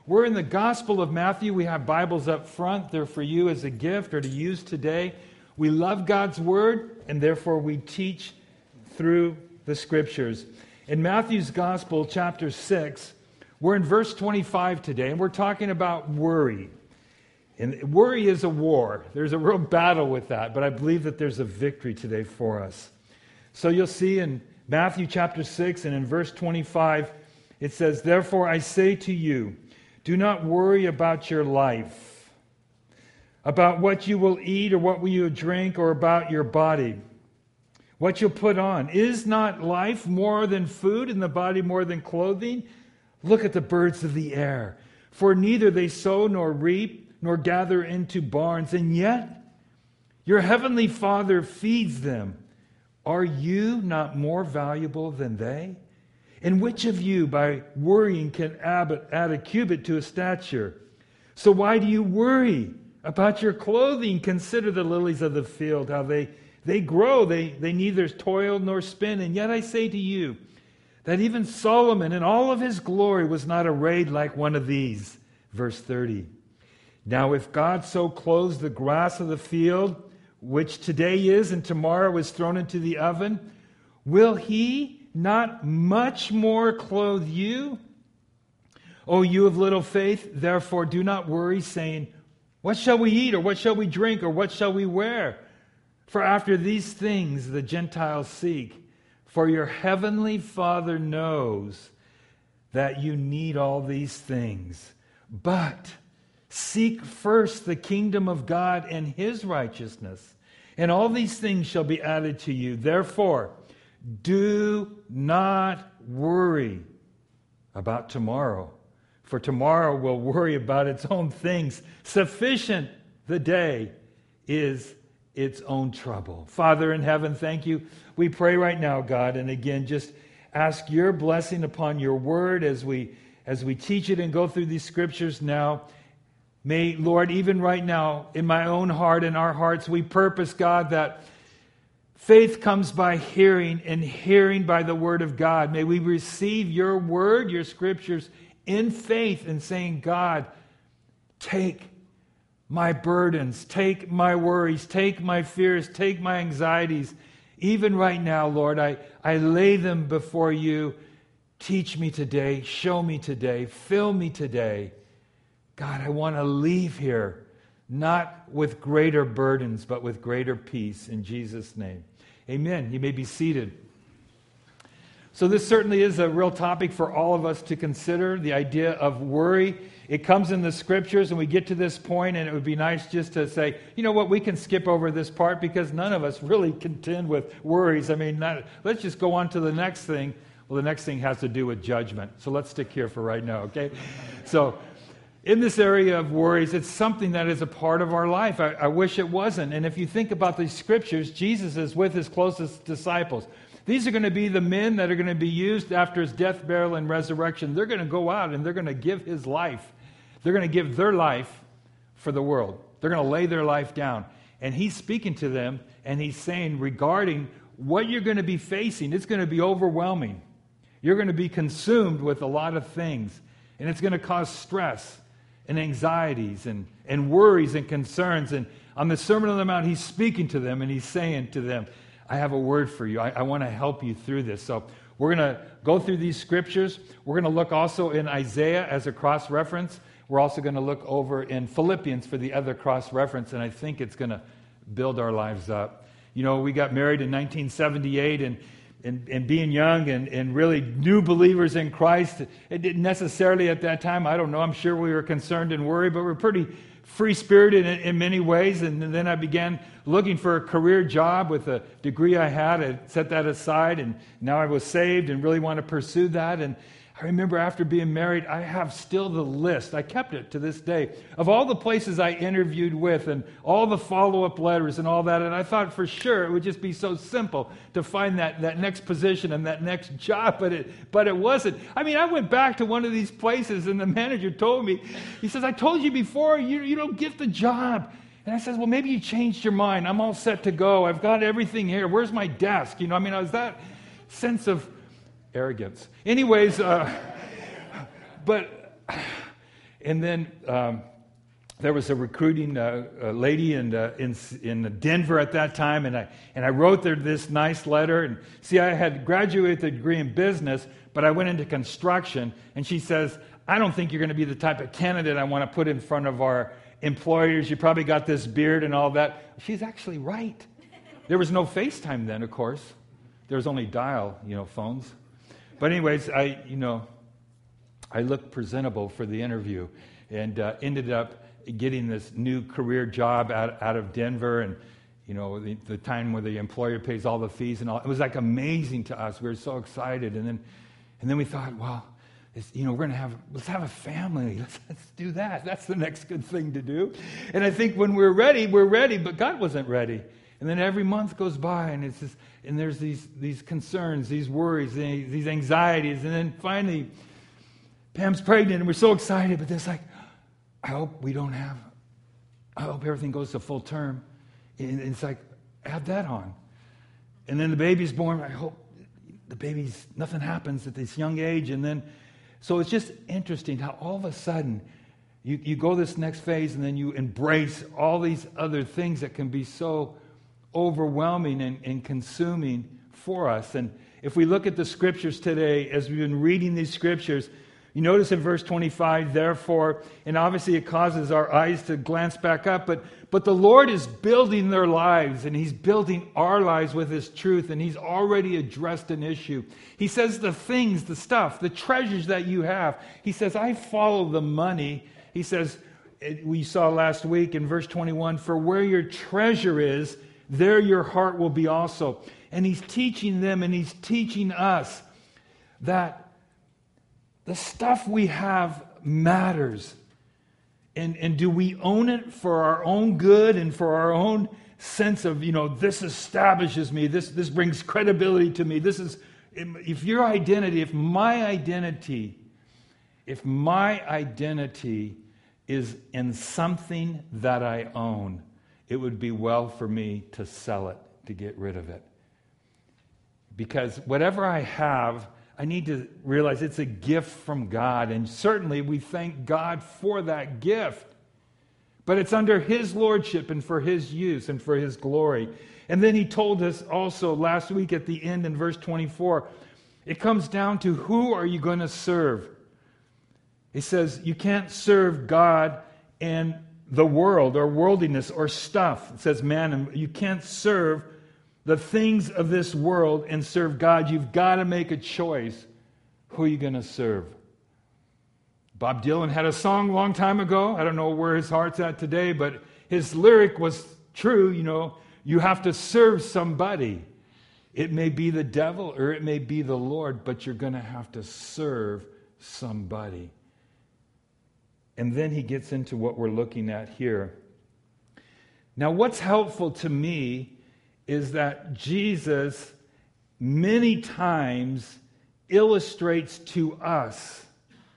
We're in the Gospel of Matthew. We have Bibles up front. They're for you as a gift or to use today. We love God's Word, and therefore we teach through the Scriptures. In Matthew's Gospel, chapter 6, we're in verse 25 today, and we're talking about worry. And worry is a war. There's a real battle with that, but I believe that there's a victory today for us. So you'll see in Matthew chapter 6 and in verse 25, it says, "Therefore I say to you, do not worry about your life, about what you will eat or what will you drink, or about your body, what you'll put on. Is not life more than food and the body more than clothing? Look at the birds of the air, for neither they sow nor reap nor gather into barns, and yet your heavenly Father feeds them. Are you not more valuable than they? And which of you, by worrying, can add a cubit to a stature? So why do you worry about your clothing? Consider the lilies of the field, how they grow. They neither toil nor spin. And yet I say to you that even Solomon in all of his glory was not arrayed like one of these." Verse 30. "Now if God so clothes the grass of the field, which today is and tomorrow is thrown into the oven, will He not much more clothe you? O you of little faith, therefore do not worry, saying, what shall we eat, or what shall we drink, or what shall we wear? For after these things the Gentiles seek. For your heavenly Father knows that you need all these things. But seek first the kingdom of God and His righteousness, and all these things shall be added to you. Therefore, do not worry about tomorrow, for tomorrow will worry about its own things. Sufficient the day is its own trouble." Father in heaven, thank you. We pray right now, God, and again, just ask your blessing upon your word as we teach it and go through these scriptures now. May, Lord, even right now, in my own heart and our hearts, we purpose, God, that faith comes by hearing, and hearing by the word of God. May we receive your word, your scriptures, in faith, and saying, God, take my burdens, take my worries, take my fears, take my anxieties. Even right now, Lord, I lay them before you. Teach me today, show me today, fill me today. God, I want to leave here not with greater burdens, but with greater peace. In Jesus' name. Amen. You may be seated. So this certainly is a real topic for all of us to consider, the idea of worry. It comes in the scriptures, and we get to this point, and it would be nice just to say, you know what, we can skip over this part because none of us really contend with worries. I mean, let's just go on to the next thing. Well, the next thing has to do with judgment. So let's stick here for right now, okay? So in this area of worries, it's something that is a part of our life. I wish it wasn't. And if you think about these scriptures, Jesus is with his closest disciples. These are going to be the men that are going to be used after his death, burial, and resurrection. They're going to go out and they're going to give his life. They're going to give their life for the world. They're going to lay their life down. And he's speaking to them, and he's saying regarding what you're going to be facing, it's going to be overwhelming. You're going to be consumed with a lot of things, and it's going to cause stress and anxieties and worries and concerns. And on the Sermon on the Mount, he's speaking to them, and he's saying to them, I have a word for you. I want to help you through this. So we're going to go through these scriptures. We're going to look also in Isaiah as a cross-reference. We're also going to look over in Philippians for the other cross-reference, and I think it's going to build our lives up. You know, we got married in 1978, and being young and really new believers in Christ, it didn't necessarily at that time, I don't know, I'm sure we were concerned and worried, but we're pretty free-spirited in many ways. And then I began looking for a career job with a degree I had. I set that aside, and now I was saved and really want to pursue that. And I remember after being married, I have still the list. I kept it to this day of all the places I interviewed with and all the follow-up letters and all that. And I thought for sure it would just be so simple to find that next position and that next job, but it wasn't. I mean, I went back to one of these places, and the manager told me, he says, I told you before, you don't get the job. And I said, well, maybe you changed your mind. I'm all set to go. I've got everything here. Where's my desk? You know, I mean, I was that sense of arrogance. Anyways, but And then there was a recruiting lady in Denver at that time, and I wrote her this nice letter. And see, I had graduated with a degree in business, but I went into construction. And she says, I don't think you're going to be the type of candidate I want to put in front of our employers. You probably got this beard and all that. She's actually right. There was no FaceTime then, of course. There was only dial, phones. But anyways, I looked presentable for the interview and ended up getting this new career job out of Denver, and the time where the employer pays all the fees and all. It was like amazing to us. We were so excited, and then we thought, well, let's have a family. Let's do that. That's the next good thing to do. And I think when we're ready, but God wasn't ready. And then every month goes by, and it's just, and there's these concerns, these worries, these anxieties, and then finally, Pam's pregnant, and we're so excited, but it's like, I hope everything goes to full term. And it's like, add that on. And then the baby's born. I hope nothing happens at this young age. And then, so it's just interesting how all of a sudden you go this next phase, and then you embrace all these other things that can be so overwhelming and consuming for us. And if we look at the scriptures today, as we've been reading these scriptures, you notice in verse 25, therefore, and obviously it causes our eyes to glance back up, but the Lord is building their lives, and He's building our lives with His truth, and He's already addressed an issue. He says the things, the stuff, the treasures that you have, He says, I follow the money. He says, we saw last week in verse 21, for where your treasure is, there your heart will be also. And He's teaching them, and He's teaching us that the stuff we have matters. And do we own it for our own good and for our own sense of, this establishes me, this brings credibility to me. This is, if my identity is in something that I own, it would be well for me to sell it, to get rid of it. Because whatever I have, I need to realize it's a gift from God, and certainly we thank God for that gift. But it's under His lordship and for His use and for His glory. And then He told us also last week at the end in verse 24, it comes down to who are you going to serve? He says you can't serve God and the world or worldliness or stuff. It says man, you can't serve the things of this world and serve God. You've got to make a choice. Who are you going to serve? Bob Dylan had a song a long time ago. I don't know where his heart's at today, but his lyric was true. You have to serve somebody. It may be the devil or it may be the Lord, but you're going to have to serve somebody. And then he gets into what we're looking at here. Now, what's helpful to me is that Jesus many times illustrates to us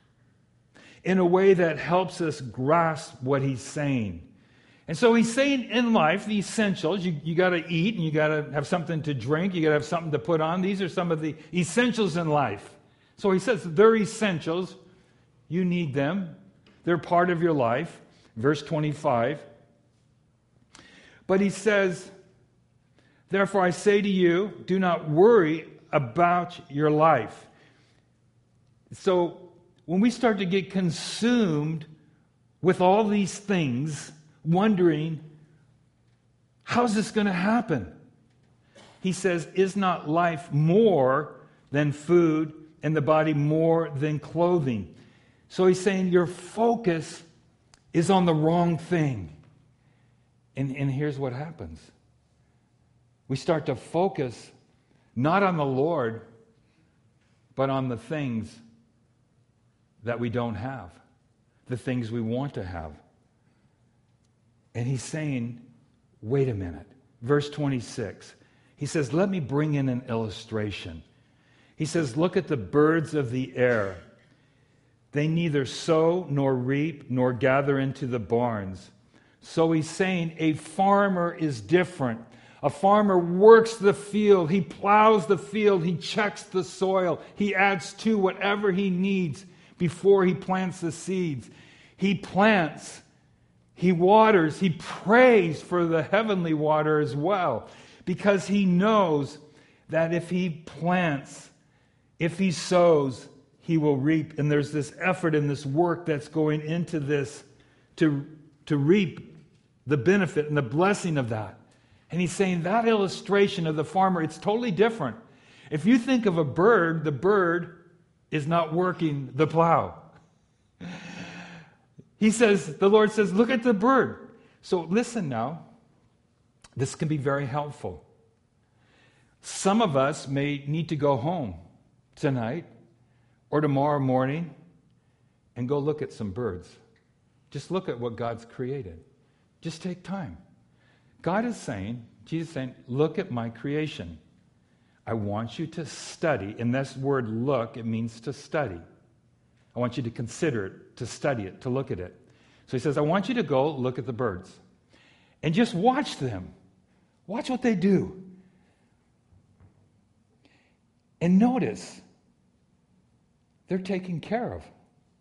in a way that helps us grasp what He's saying. And so He's saying in life, the essentials, you got to eat and you got to have something to drink, you got to have something to put on. These are some of the essentials in life. So He says they're essentials. You need them. They're part of your life. Verse 25. But He says, therefore, I say to you, do not worry about your life. So, when we start to get consumed with all these things, wondering, how's this going to happen? He says, is not life more than food and the body more than clothing? So he's saying your focus is on the wrong thing. And here's what happens. We start to focus not on the Lord, but on the things that we don't have, the things we want to have. And He's saying, wait a minute. Verse 26, He says, let me bring in an illustration. He says, look at the birds of the air. They neither sow nor reap nor gather into the barns. So He's saying a farmer is different. A farmer works the field. He plows the field. He checks the soil. He adds to whatever he needs before he plants the seeds. He plants, he waters, he prays for the heavenly water as well, because he knows that if he plants, if he sows, he will reap. And there's this effort and this work that's going into this to reap the benefit and the blessing of that. And he's saying that illustration of the farmer, it's totally different. If you think of a bird, the bird is not working the plow. The Lord says, look at the bird. So listen now. This can be very helpful. Some of us may need to go home tonight or tomorrow morning and go look at some birds. Just look at what God's created. Just take time. God is saying, Jesus is saying, look at my creation. I want you to study. And this word look, it means to study. I want you to consider it, to study it, to look at it. So he says, I want you to go look at the birds. And just watch them. Watch what they do. And notice, they're taken care of.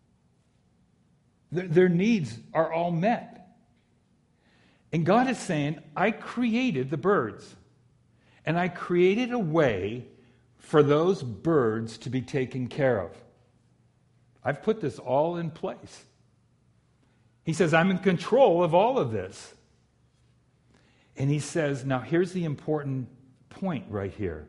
Their needs are all met. And God is saying, I created the birds. And I created a way for those birds to be taken care of. I've put this all in place. He says, I'm in control of all of this. And he says, now here's the important point right here.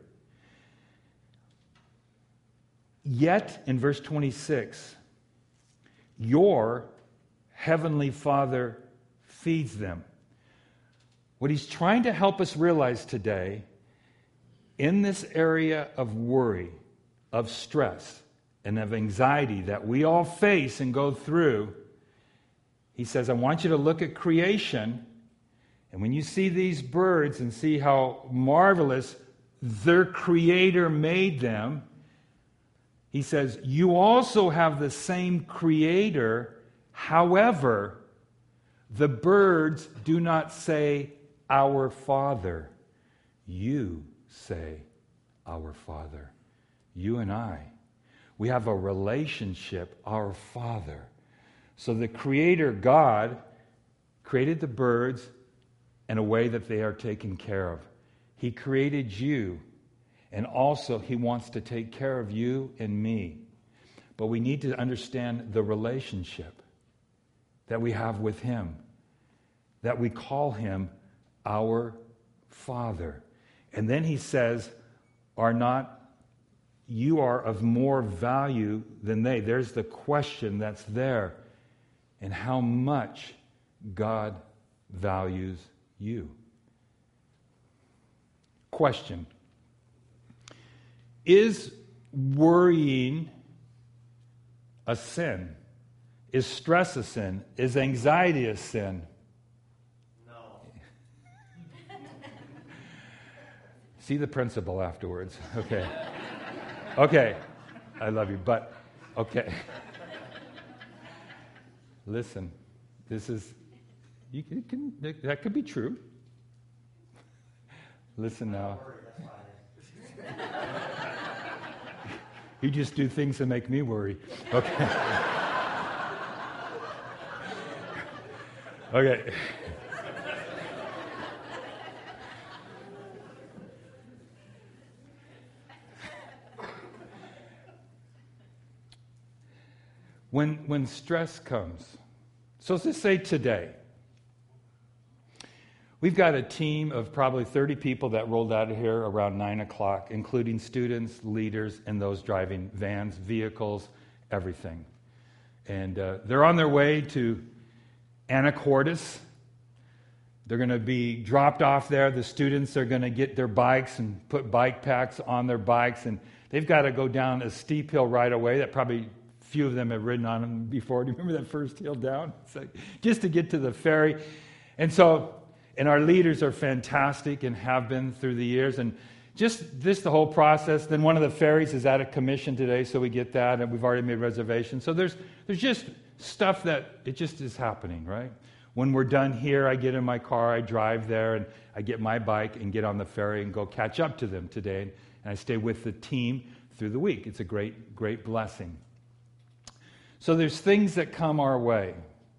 Yet, in verse 26, your heavenly Father feeds them. What he's trying to help us realize today, in this area of worry, of stress, and of anxiety that we all face and go through, he says, I want you to look at creation, and when you see these birds and see how marvelous their Creator made them, he says, you also have the same Creator. However, the birds do not say, our Father. You say, our Father. You and I. We have a relationship, our Father. So the Creator, God, created the birds in a way that they are taken care of. He created you. And also, he wants to take care of you and me. But we need to understand the relationship that we have with him, that we call him our Father. And then he says, you are of more value than they. There's the question that's there. And how much God values you. Question. Is worrying a sin? Is stress a sin? Is anxiety a sin? No. See the principal afterwards. Okay. Okay. I love you, but okay. Listen, that could be true. Listen now. You just do things that make me worry. Okay. Okay. When stress comes, so let's just say today, we've got a team of probably 30 people that rolled out of here around 9 o'clock, including students, leaders, and those driving vans, vehicles, everything. And they're on their way to Anacortes. They're going to be dropped off there. The students are going to get their bikes and put bike packs on their bikes, and they've got to go down a steep hill right away that probably few of them have ridden on them before. Do you remember that first hill down? It's like, just to get to the ferry. And our leaders are fantastic and have been through the years. And just the whole process. Then one of the ferries is out of commission today, so we get that, and we've already made reservations. So there's just stuff that it just is happening, right? When we're done here, I get in my car, I drive there, and I get my bike and get on the ferry and go catch up to them today. And I stay with the team through the week. It's a great, great blessing. So there's things that come our way.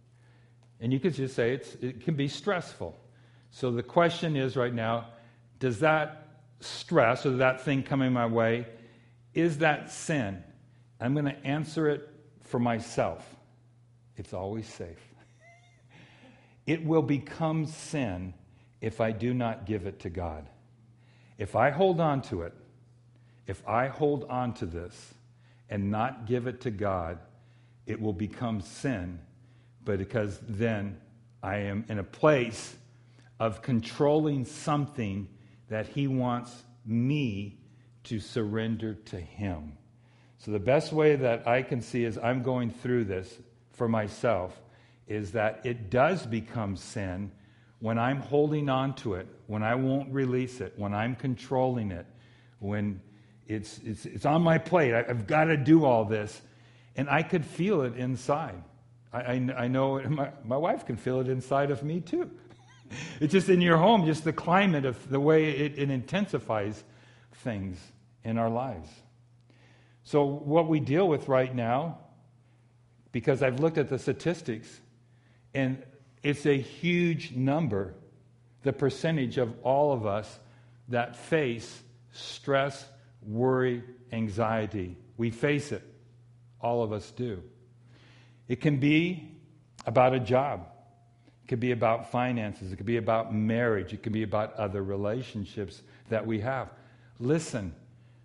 And you could just say it can be stressful. So the question is right now, does that stress or that thing coming my way, is that sin? I'm going to answer it for myself. It's always safe. It will become sin if I do not give it to God. If I hold on to it, if I hold on to this and not give it to God, it will become sin, but because then I am in a place of controlling something that he wants me to surrender to him. So the best way that I can see as I'm going through this for myself is that it does become sin when I'm holding on to it, when I won't release it, when I'm controlling it, when it's on my plate. I've got to do all this. And I could feel it inside. I know my wife can feel it inside of me too. It's just in your home, just the climate of the way it intensifies things in our lives. So what we deal with right now, because I've looked at the statistics, and it's a huge number, the percentage of all of us that face stress, worry, anxiety. We face it. All of us do. It can be about a job. It could be about finances. It could be about marriage. It could be about other relationships that we have. Listen,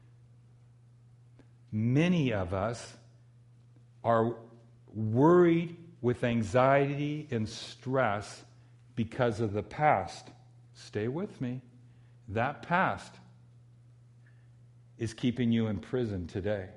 many of us are worried with anxiety and stress because of the past. Stay with me. That past is keeping you in prison today.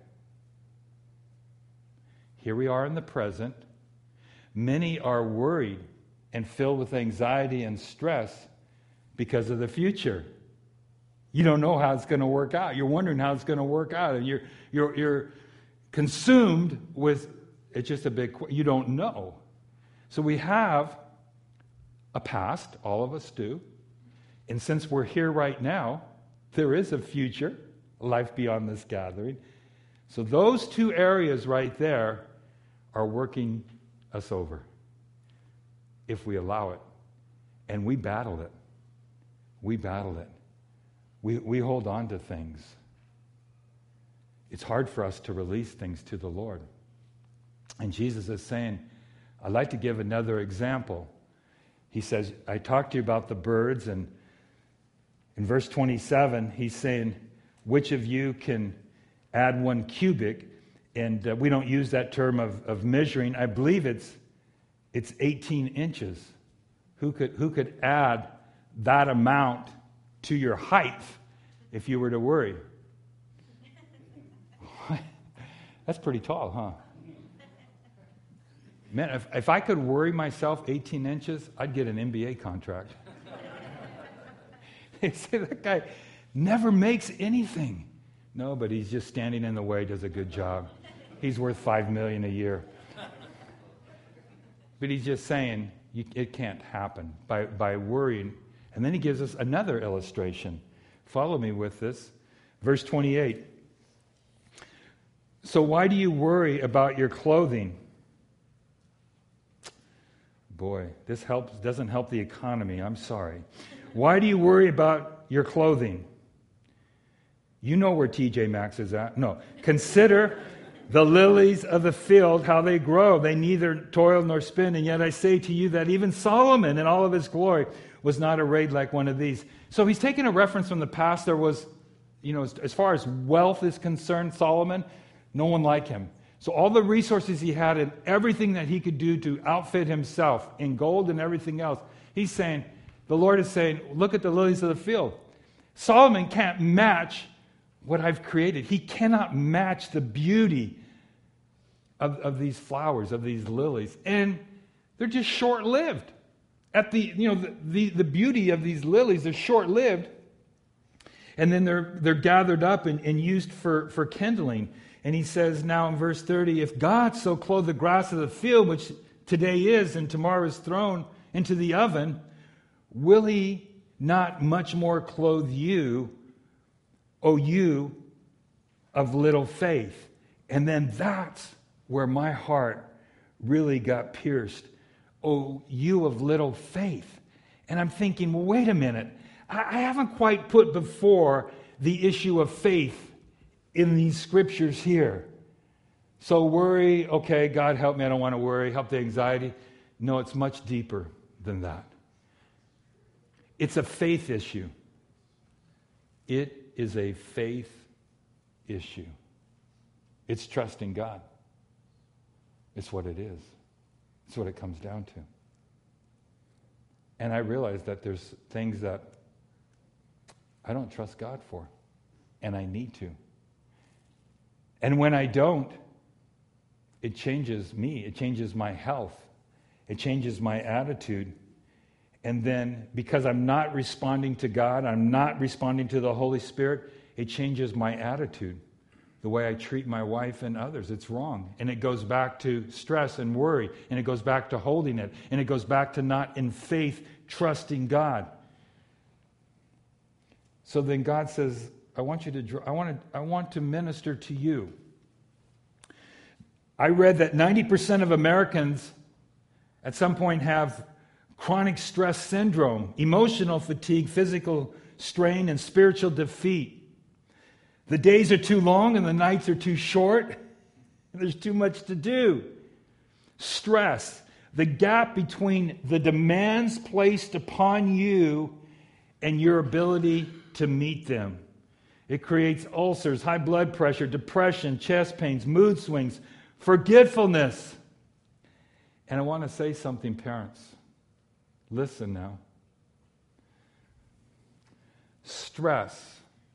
Here we are in the present. Many are worried and filled with anxiety and stress because of the future. You don't know how it's going to work out. You're wondering how it's going to work out. And you're consumed with, it's just a big, you don't know. So we have a past, all of us do. And since we're here right now, there is a future, a life beyond this gathering. So those two areas right there are working us over if we allow it. And we battle it. We battle it. We hold on to things. It's hard for us to release things to the Lord. And Jesus is saying, I'd like to give another example. He says, I talked to you about the birds, and in verse 27, he's saying, which of you can add 1 cubit? And we don't use that term of measuring. I believe it's 18 inches. Who could add that amount to your height if you were to worry? That's pretty tall, huh? Man, if I could worry myself 18 inches, I'd get an NBA contract. They say that guy never makes anything. No, but he's just standing in the way, does a good job. He's worth $5 million a year. But he's just saying it can't happen by worrying. And then he gives us another illustration. Follow me with this. Verse 28. So why do you worry about your clothing? Boy, this doesn't help the economy. I'm sorry. Why do you worry about your clothing? You know where TJ Maxx is at. No. Consider the lilies of the field, how they grow. They neither toil nor spin. And yet I say to you that even Solomon in all of his glory was not arrayed like one of these. So he's taking a reference from the past. There was, as far as wealth is concerned, Solomon, no one like him. So all the resources he had and everything that he could do to outfit himself in gold and everything else, he's saying, the Lord is saying, look at the lilies of the field. Solomon can't match what I've created. He cannot match the beauty of these flowers, of these lilies. And they're just short-lived. The beauty of these lilies is short-lived. And then they're gathered up and used for kindling. And he says now in verse 30, if God so clothed the grass of the field, which today is and tomorrow is thrown into the oven, will he not much more clothe you, O you of little faith? And then that's where my heart really got pierced "Oh, you of little faith." And I'm thinking, well, wait a minute. I haven't quite put before the issue of faith in these scriptures here. So worry, okay, God help me, I don't want to worry. Help the anxiety. No, it's much deeper than that. It's a faith issue. It is a faith issue. It's trusting God. It's what it is. It's what it comes down to. And I realize that there's things that I don't trust God for, and I need to. And when I don't, it changes me. It changes my health. It changes my attitude. And then, because I'm not responding to God, I'm not responding to the Holy Spirit, it changes my attitude, the way I treat my wife and others. It's wrong. And it goes back to stress and worry. And it goes back to holding it. And it goes back to not in faith trusting God. So then God says, I want to minister to you. I read that 90% of Americans at some point have chronic stress syndrome, emotional fatigue, physical strain, and spiritual defeat. The days are too long and the nights are too short. There's too much to do. Stress, the gap between the demands placed upon you and your ability to meet them. It creates ulcers, high blood pressure, depression, chest pains, mood swings, forgetfulness. And I want to say something, parents. Listen now. Stress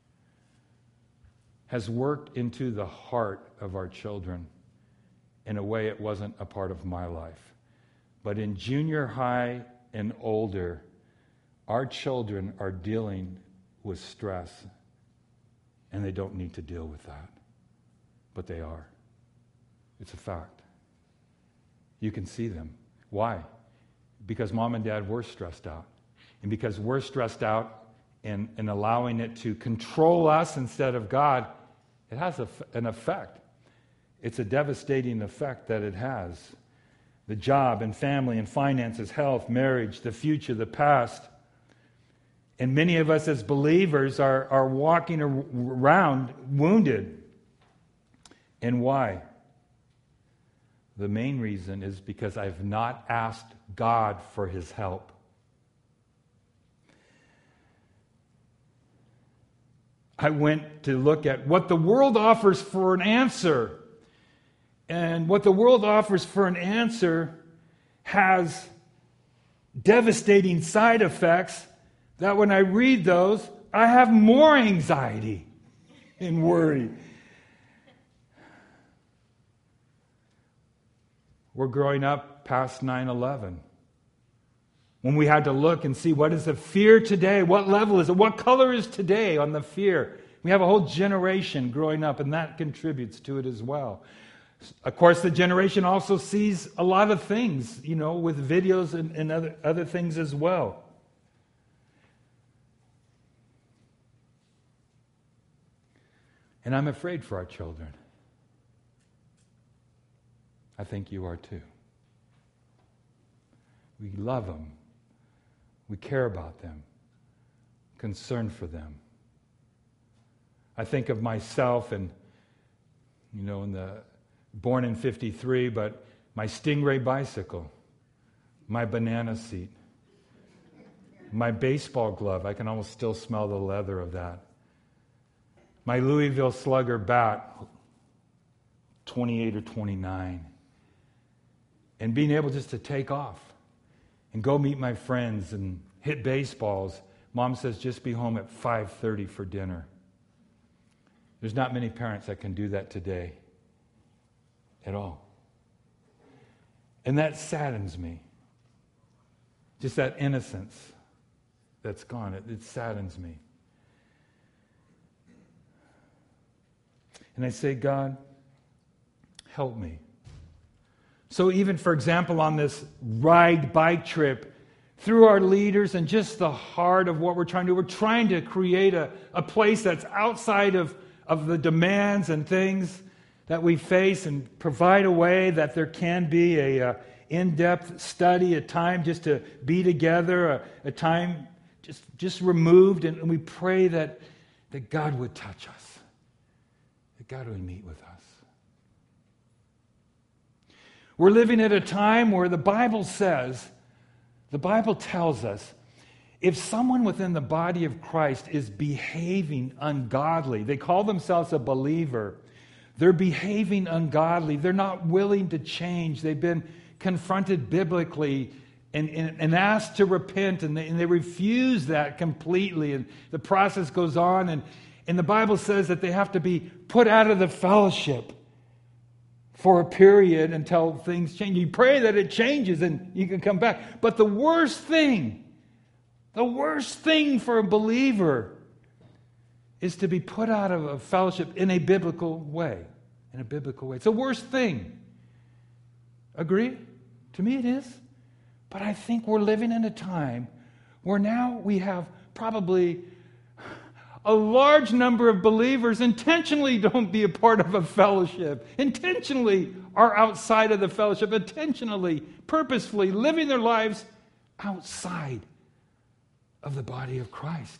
has worked into the heart of our children in a way it wasn't a part of my life. But in junior high and older, our children are dealing with stress, and they don't need to deal with that. But they are. It's a fact. You can see them. Why? Because mom and dad were stressed out. And because we're stressed out and allowing it to control us instead of God, it has an effect. It's a devastating effect that it has. The job and family and finances, health, marriage, the future, the past. And many of us as believers are walking around wounded. And why? The main reason is because I've not asked God for His help. I went to look at what the world offers for an answer. And what the world offers for an answer has devastating side effects that when I read those, I have more anxiety and worry. We're growing up past 9/11. When we had to look and see what is the fear today, what level is it, what color is today on the fear. We have a whole generation growing up, and that contributes to it as well. Of course, the generation also sees a lot of things, with videos and other things as well. And I'm afraid for our children. I think you are too. We love them. We care about them. Concerned for them. I think of myself and, born in 53, but my Stingray bicycle, my banana seat, my baseball glove, I can almost still smell the leather of that. My Louisville Slugger bat, 28 or 29. And being able just to take off and go meet my friends and hit baseballs. Mom says, just be home at 5:30 for dinner. There's not many parents that can do that today at all. And that saddens me. Just that innocence that's gone. It saddens me. And I say, God, help me. So even, for example, on this ride bike trip, through our leaders and just the heart of what we're trying to do, we're trying to create a place that's outside of the demands and things that we face and provide a way that there can be a in-depth study, a time just to be together, a time just removed, and we pray that God would touch us, that God would meet with us. We're living at a time where the Bible tells us, if someone within the body of Christ is behaving ungodly, they call themselves a believer, they're behaving ungodly, they're not willing to change, they've been confronted biblically and asked to repent, and they refuse that completely, and the process goes on, and the Bible says that they have to be put out of the fellowship for a period until things change. You pray that it changes and you can come back. But the worst thing for a believer is to be put out of a fellowship in a biblical way. In a biblical way. It's the worst thing. Agree? To me it is. But I think we're living in a time where now we have probably a large number of believers intentionally don't be a part of a fellowship, intentionally are outside of the fellowship, intentionally, purposefully living their lives outside of the body of Christ.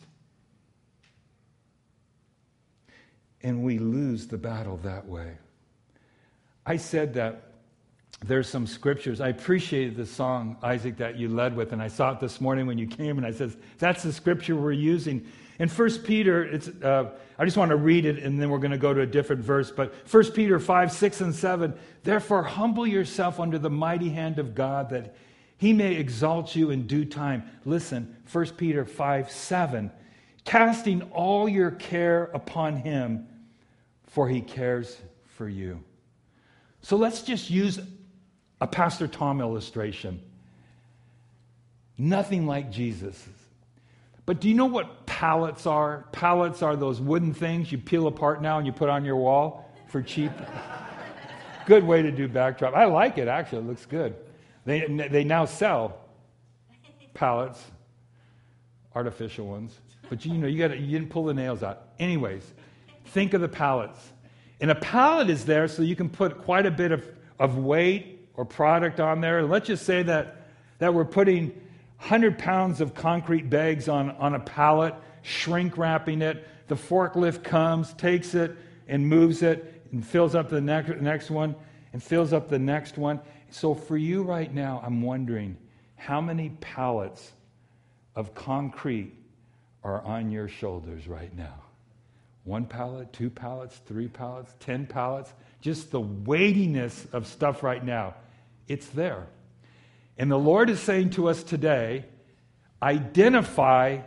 And we lose the battle that way. I said that there's some scriptures. I appreciated the song, Isaac, that you led with, and I saw it this morning when you came, and I said, that's the scripture we're using. In 1 Peter, I just want to read it, and then we're going to go to a different verse. But 1 Peter 5, 6, and 7, therefore humble yourself under the mighty hand of God, that he may exalt you in due time. Listen, 1 Peter 5, 7, casting all your care upon him, for he cares for you. So let's just use a Pastor Tom illustration. Nothing like Jesus'. But do you know what pallets are? Pallets are those wooden things you peel apart now and you put on your wall for cheap. Good way to do backdrop. I like it, actually. It looks good. They now sell pallets, artificial ones. But you didn't pull the nails out. Anyways, think of the pallets. And a pallet is there so you can put quite a bit of weight or product on there. Let's just say that we're putting 100 pounds of concrete bags on a pallet, shrink wrapping it. The forklift comes, takes it, and moves it, and fills up the next one, and fills up the next one. So for you right now, I'm wondering, how many pallets of concrete are on your shoulders right now? 1 pallet, 2 pallets, 3 pallets, 10 pallets? Just the weightiness of stuff right now. It's there. And the Lord is saying to us today, identify,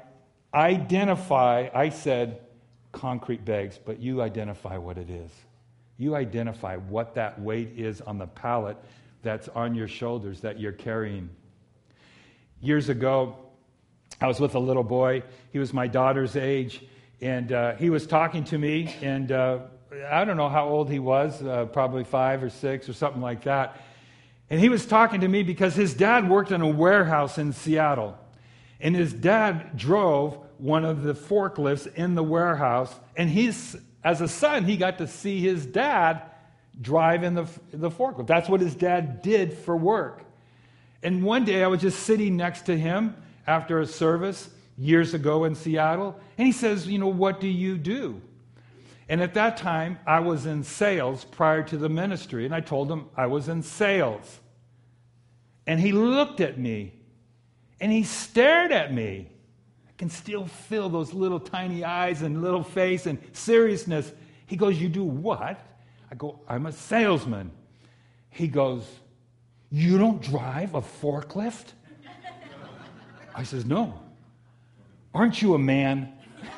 I said concrete bags, but you identify what it is. You identify what that weight is on the pallet that's on your shoulders that you're carrying. Years ago, I was with a little boy. He was my daughter's age, and he was talking to me, and I don't know how old he was, probably 5 or 6 or something like that. And he was talking to me because his dad worked in a warehouse in Seattle. And his dad drove one of the forklifts in the warehouse. And as a son, he got to see his dad drive in the forklift. That's what his dad did for work. And one day I was just sitting next to him after a service years ago in Seattle. And he says, what do you do? And at that time, I was in sales prior to the ministry. And I told him I was in sales. And he looked at me. And he stared at me. I can still feel those little tiny eyes and little face and seriousness. He goes, you do what? I go, I'm a salesman. He goes, you don't drive a forklift? I says, no. Aren't you a man?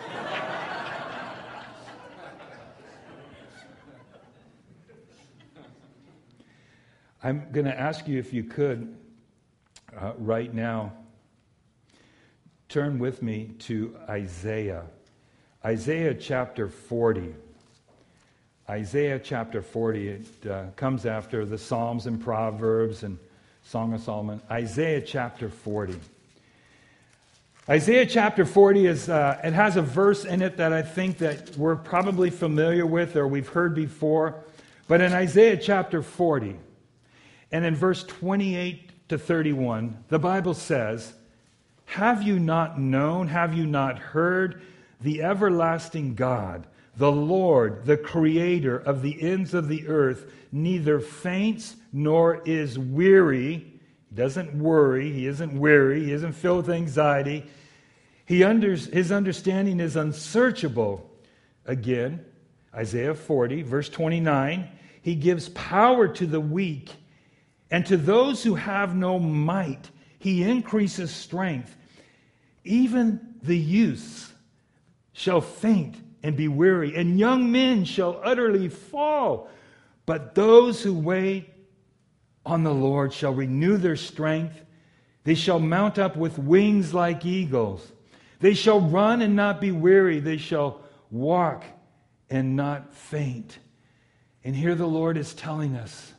I'm going to ask you if you could, right now, turn with me to Isaiah. Isaiah chapter 40. Isaiah chapter 40. It comes after the Psalms and Proverbs and Song of Solomon. Isaiah chapter 40. Isaiah chapter 40 is, it has a verse in it that I think that we're probably familiar with or we've heard before. But in Isaiah chapter 40, And in verse 28 to 31, the Bible says, "Have you not known, have you not heard, the everlasting God, the Lord, the creator of the ends of the earth, neither faints nor is weary." He doesn't worry, he isn't weary, he isn't filled with anxiety. His understanding is unsearchable. Again, Isaiah 40, verse 29, "He gives power to the weak, and to those who have no might, he increases strength. Even the youths shall faint and be weary, and young men shall utterly fall. But those who wait on the Lord shall renew their strength. They shall mount up with wings like eagles. They shall run and not be weary. They shall walk and not faint." And here the Lord is telling us,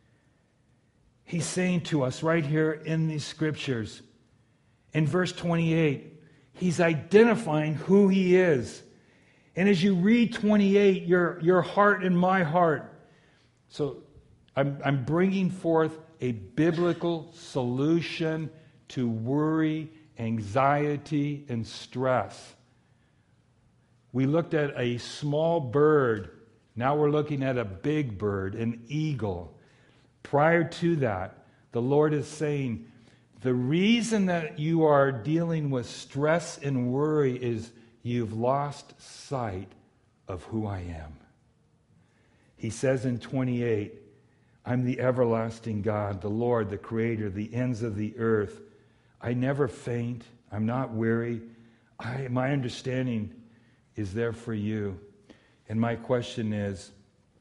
He's saying to us right here in these scriptures, in verse 28, He's identifying who He is. And as you read 28, your heart and my heart. So I'm bringing forth a biblical solution to worry, anxiety, and stress. We looked at a small bird. Now we're looking at a big bird, an eagle. Prior to that, the Lord is saying, the reason that you are dealing with stress and worry is you've lost sight of who I am. He says in 28, "I'm the everlasting God, the Lord, the Creator, the ends of the earth. I never faint. I'm not weary. My understanding is there for you." And my question is,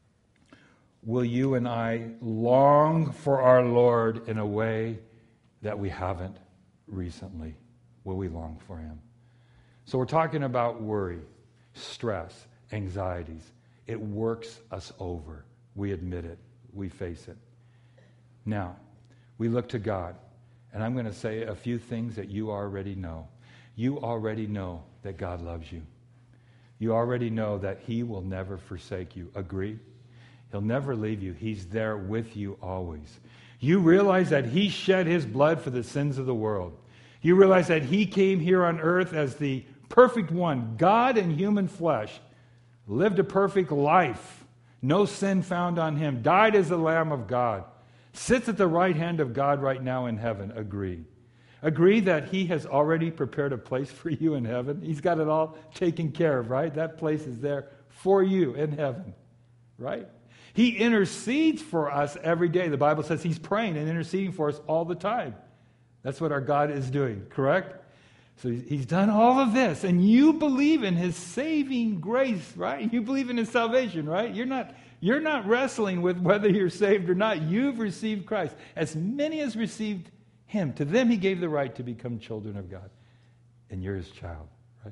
will you and I long for our Lord in a way that we haven't recently? Will we long for Him? So we're talking about worry, stress, anxieties. It works us over. We admit it. We face it. Now, we look to God. And I'm going to say a few things that you already know. You already know that God loves you. You already know that He will never forsake you. Agree? He'll never leave you. He's there with you always. You realize that He shed His blood for the sins of the world. You realize that He came here on earth as the perfect one, God in human flesh, lived a perfect life, no sin found on Him, died as the Lamb of God, sits at the right hand of God right now in heaven. Agree. Agree that He has already prepared a place for you in heaven. He's got it all taken care of, right? That place is there for you in heaven, right? He intercedes for us every day. The Bible says He's praying and interceding for us all the time. That's what our God is doing, correct? So He's done all of this, and you believe in His saving grace, right? You believe in His salvation, right? You're not wrestling with whether you're saved or not. You've received Christ. As many as received Him, to them He gave the right to become children of God. And you're His child, right?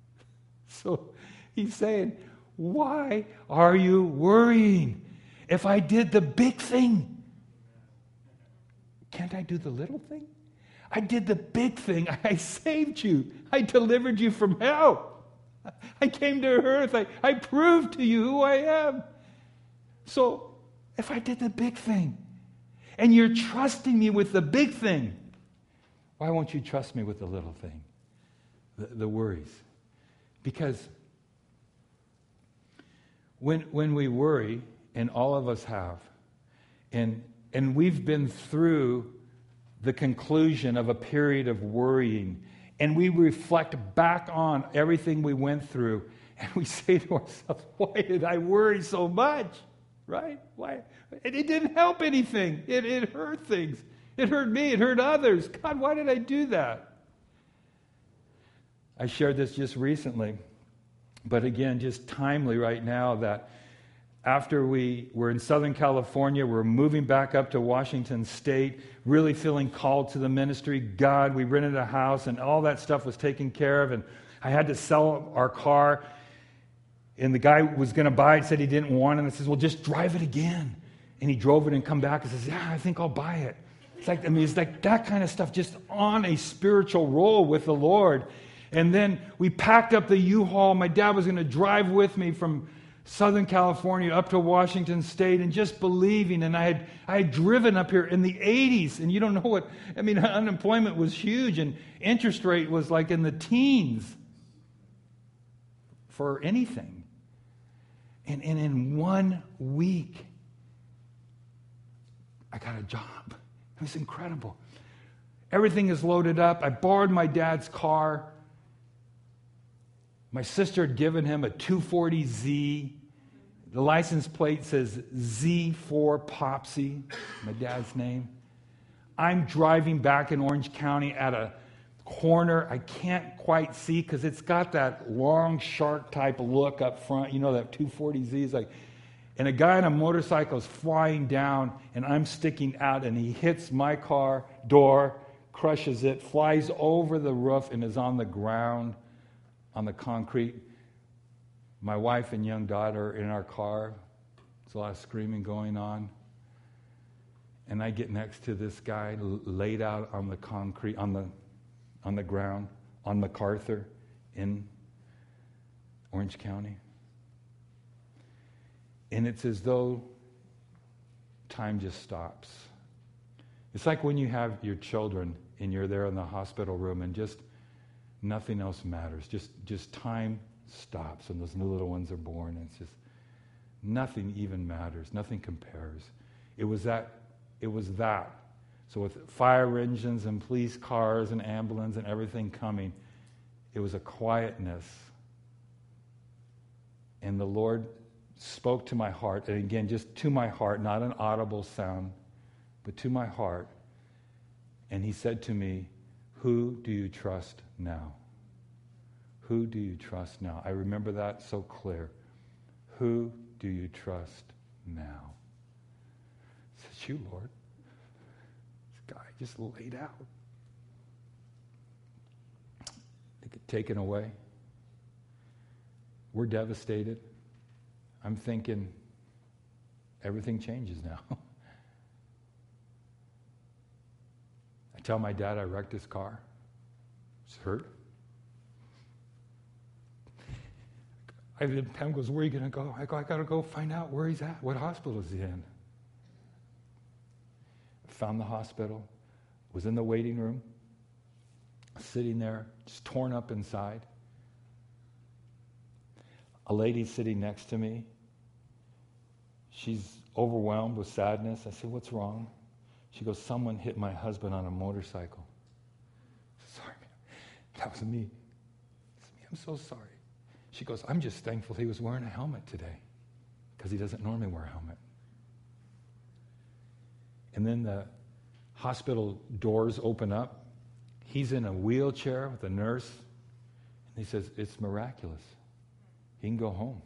So He's saying, why are you worrying? If I did the big thing, can't I do the little thing? I did the big thing. I saved you. I delivered you from hell. I came to earth. I proved to you who I am. So if I did the big thing, and you're trusting me with the big thing, why won't you trust me with the little thing? The worries. Because when we worry, and all of us have, and we've been through the conclusion of a period of worrying, and we reflect back on everything we went through, and we say to ourselves, why did I worry so much? Right? Why? It didn't help anything. It hurt things. It hurt me. It hurt others. God, why did I do that? I shared this just recently, but again, just timely right now, that after we were in Southern California, we're moving back up to Washington State, really feeling called to the ministry. God, we rented a house, and all that stuff was taken care of, and I had to sell our car. And the guy was going to buy it, said he didn't want it. And I says, well, just drive it again. And he drove it and come back and says, yeah, I think I'll buy it. It's like that kind of stuff, just on a spiritual roll with the Lord. And then we packed up the U-Haul. My dad was going to drive with me from Southern California up to Washington State and just believing. And I had driven up here in the 80s, and you don't know what, unemployment was huge, and interest rate was like in the teens for anything. And in 1 week, I got a job. It was incredible. Everything is loaded up. I borrowed my dad's car. My sister had given him a 240Z. The license plate says Z4 Popsy, my dad's name. I'm driving back in Orange County at a corner I can't quite see because it's got that long shark type look up front. You know, that 240Z is like, and a guy on a motorcycle is flying down, and I'm sticking out, and he hits my car door, crushes it, flies over the roof, and is on the ground, on the concrete. My wife and young daughter are in our car. There's a lot of screaming going on. And I get next to this guy laid out on the concrete, on the ground, on MacArthur in Orange County. And it's as though time just stops. It's like when you have your children and you're there in the hospital room and just nothing else matters. Just time stops and those new little ones are born. And it's just nothing even matters. Nothing compares. It was that. So with fire engines and police cars and ambulance and everything coming, it was a quietness. And the Lord spoke to my heart, and again, just to my heart, not an audible sound, but to my heart. And he said to me, "Who do you trust now? Who do you trust now?" I remember that so clear. Who do you trust now? It's you, Lord. This guy just laid out. They get taken away. We're devastated. I'm thinking, everything changes now. I tell my dad I wrecked his car. It's hurt. Pam goes, "Where are you going to go?" I go, "I got to go find out where he's at. What hospital is he in?" I found the hospital, was in the waiting room, sitting there, just torn up inside. A lady sitting next to me, she's overwhelmed with sadness. I said, "What's wrong?" She goes, "Someone hit my husband on a motorcycle." I said, "Sorry, man. That was me. It's me. I'm so sorry." She goes, "I'm just thankful he was wearing a helmet today because he doesn't normally wear a helmet." And then the hospital doors open up. He's in a wheelchair with a nurse. And he says, "It's miraculous. He can go home."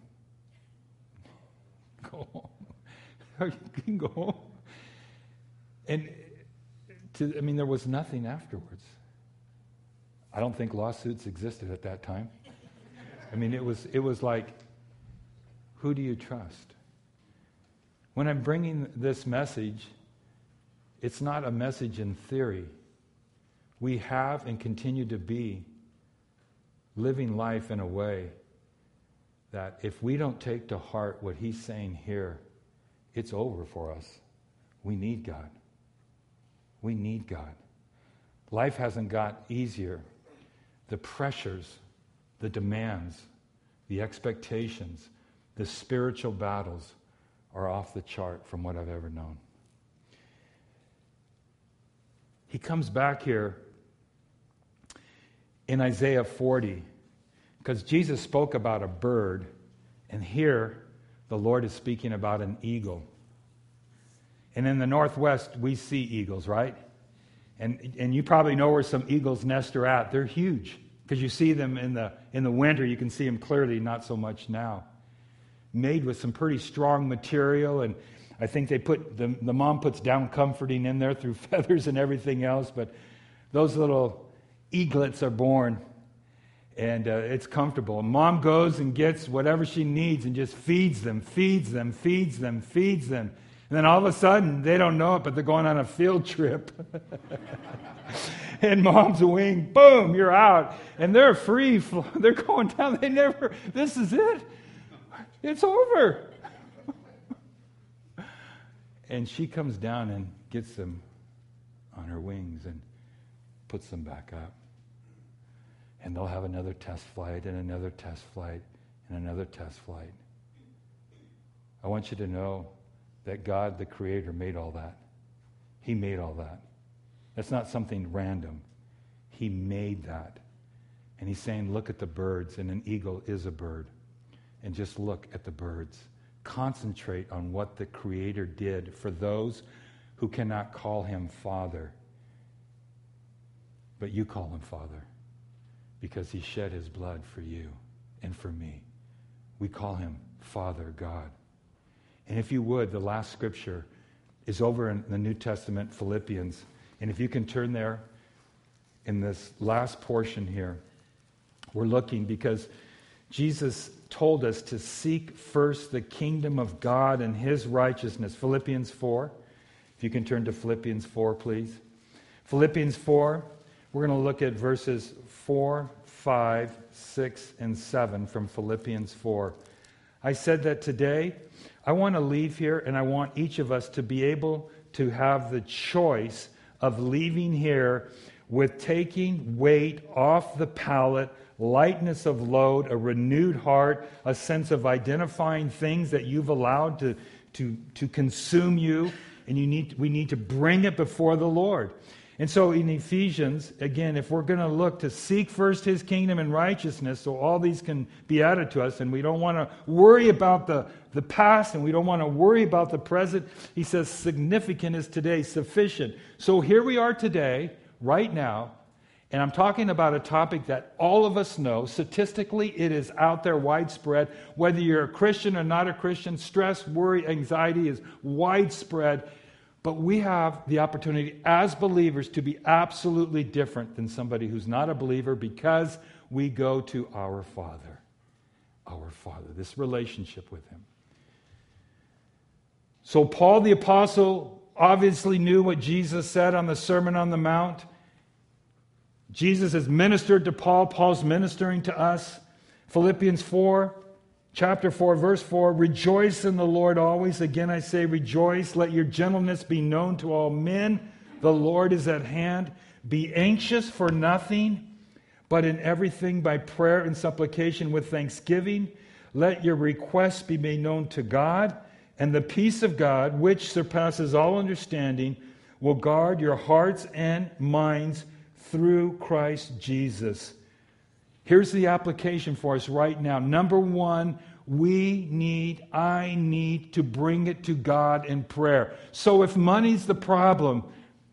Go home. He can go home. And there was nothing afterwards. I don't think lawsuits existed at that time. It was like, who do you trust? When I'm bringing this message, it's not a message in theory. We have and continue to be living life in a way that if we don't take to heart what he's saying here, it's over for us. We need God. We need God. Life hasn't got easier. The pressures, the demands, the expectations, the spiritual battles are off the chart from what I've ever known. He comes back here in Isaiah 40 because Jesus spoke about a bird, and here the Lord is speaking about an eagle. And in the Northwest, we see eagles, right? And you probably know where some eagles' nests are at. They're huge because you see them in the winter. You can see them clearly, not so much now. Made with some pretty strong material, and I think they put the mom puts down comforting in there through feathers and everything else. But those little eaglets are born, and it's comfortable. And mom goes and gets whatever she needs and just feeds them. And then all of a sudden, they don't know it, but they're going on a field trip. And mom's wing, boom, you're out. And they're free. They're going down. This is it. It's over. And she comes down and gets them on her wings and puts them back up. And they'll have another test flight and another test flight and another test flight. I want you to know that God, the Creator, made all that. He made all that. That's not something random. He made that. And he's saying, look at the birds, and an eagle is a bird. And just look at the birds. Concentrate on what the Creator did for those who cannot call him Father. But you call him Father because he shed his blood for you and for me. We call him Father God. And if you would, the last scripture is over in the New Testament, Philippians. And if you can turn there in this last portion here, we're looking because Jesus told us to seek first the kingdom of God and his righteousness. Philippians 4. If you can turn to Philippians 4, please. Philippians 4, we're going to look at verses 4, 5, 6, and 7 from Philippians 4. I said that today I want to leave here and I want each of us to be able to have the choice of leaving here with taking weight off the pallet, lightness of load, a renewed heart, a sense of identifying things that you've allowed to consume you, and we need to bring it before the Lord. And so in Ephesians, again, if we're going to look to seek first his kingdom and righteousness, so all these can be added to us, and we don't want to worry about the past, and we don't want to worry about the present. He says significant is today, sufficient. So here we are today, right now, and I'm talking about a topic that all of us know. Statistically, it is out there widespread. Whether you're a Christian or not a Christian, stress, worry, anxiety is widespread. But we have the opportunity as believers to be absolutely different than somebody who's not a believer because we go to our Father. Our Father, this relationship with him. So Paul the Apostle obviously knew what Jesus said on the Sermon on the Mount. Jesus has ministered to Paul. Paul's ministering to us. Philippians 4, chapter 4, verse 4, rejoice in the Lord always. Again, I say rejoice. Let your gentleness be known to all men. The Lord is at hand. Be anxious for nothing, but in everything by prayer and supplication with thanksgiving. Let your requests be made known to God, and the peace of God, which surpasses all understanding, will guard your hearts and minds through Christ Jesus. Here's the application for us right now. Number one, I need to bring it to God in prayer. So if money's the problem,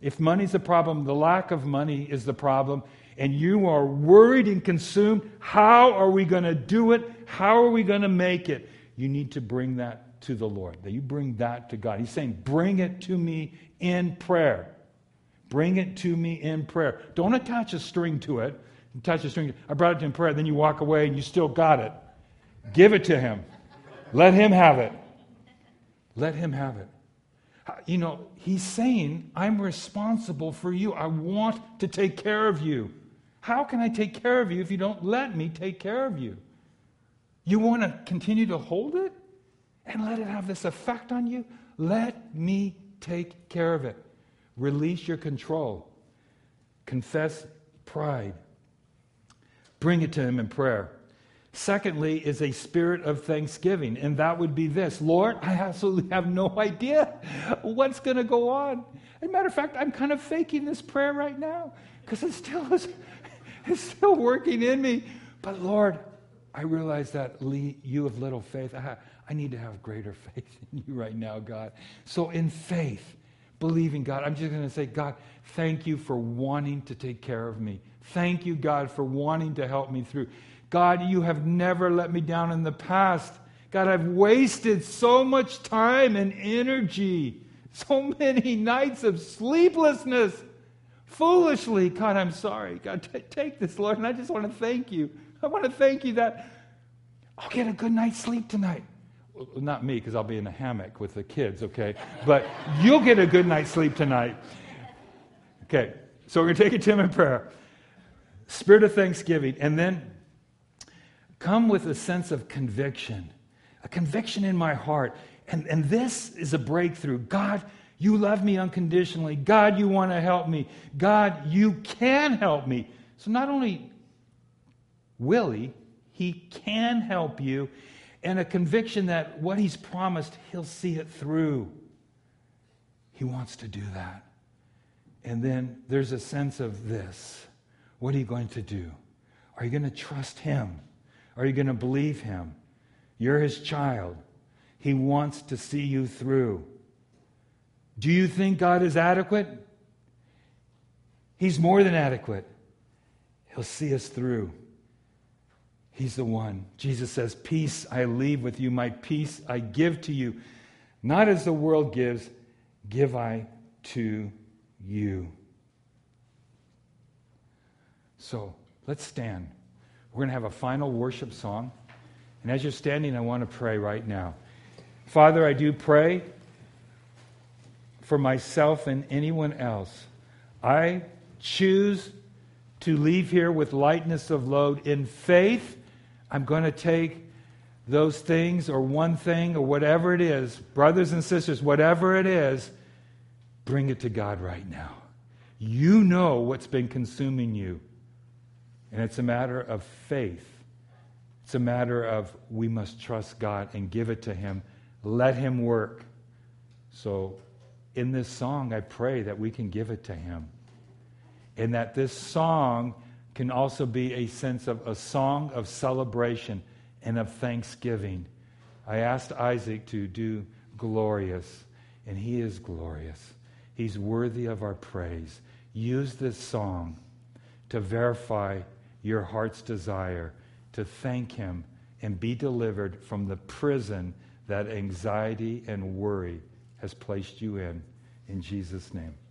the lack of money is the problem, and you are worried and consumed, how are we going to do it? How are we going to make it? You need to bring that to the Lord. That you bring that to God. He's saying, bring it to me in prayer. Bring it to me in prayer. Don't attach a string to it. I brought it to him in prayer, then you walk away and you still got it. Give it to him. Let him have it. Let him have it. You know, he's saying, I'm responsible for you. I want to take care of you. How can I take care of you if you don't let me take care of you? You want to continue to hold it and let it have this effect on you? Let me take care of it. Release your control. Confess pride. Bring it to him in prayer. Secondly is a spirit of thanksgiving, and that would be this. Lord, I absolutely have no idea what's going to go on. As a matter of fact, I'm kind of faking this prayer right now because it's still working in me. But Lord, I realize that you have little faith. I need to have greater faith in you right now, God. So in faith, believing God, I'm just going to say, God, thank you for wanting to take care of me. Thank you, God, for wanting to help me through. God, you have never let me down in the past. God, I've wasted so much time and energy, so many nights of sleeplessness, foolishly. God, I'm sorry. God, take this, Lord, and I just want to thank you. I want to thank you that I'll get a good night's sleep tonight. Well, not me, because I'll be in a hammock with the kids, okay? But you'll get a good night's sleep tonight. Okay, so we're going to take it to him in prayer. Spirit of thanksgiving, and then come with a sense of conviction a conviction in my heart. And this is a breakthrough. God, you love me unconditionally. God, you want to help me. God, you can help me. So not only will He can help you, and a conviction that what He's promised, He'll see it through. He wants to do that. And then there's a sense of this. What are you going to do? Are you going to trust Him? Are you going to believe Him? You're His child. He wants to see you through. Do you think God is adequate? He's more than adequate. He'll see us through. He's the one. Jesus says, peace I leave with you, my peace I give to you. Not as the world gives, give I to you. So let's stand. We're going to have a final worship song. And as you're standing, I want to pray right now. Father, I do pray for myself and anyone else. I choose to leave here with lightness of load. In faith, I'm going to take those things or one thing or whatever it is, brothers and sisters, whatever it is, bring it to God right now. You know what's been consuming you. And it's a matter of faith. It's a matter of we must trust God and give it to Him. Let Him work. So in this song, I pray that we can give it to Him. And that this song can also be a sense of a song of celebration and of thanksgiving. I asked Isaac to do glorious, and he is glorious. He's worthy of our praise. Use this song to verify your heart's desire to thank Him and be delivered from the prison that anxiety and worry has placed you in Jesus' name.